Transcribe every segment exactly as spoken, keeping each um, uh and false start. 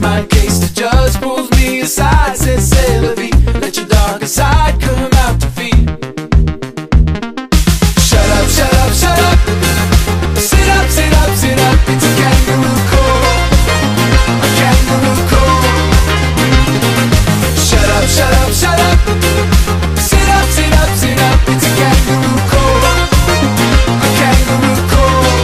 my case. The judge pulls me aside, says, "C'est la vie, let your darker side come out to feed." Shut up, shut up, shut up. Sit up, sit up, sit up. It's a kangaroo court, a kangaroo court. Shut up, shut up, shut up. Sit up, sit up, sit up. It's a kangaroo court, a kangaroo court.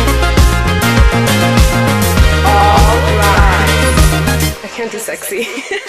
I can't do sexy.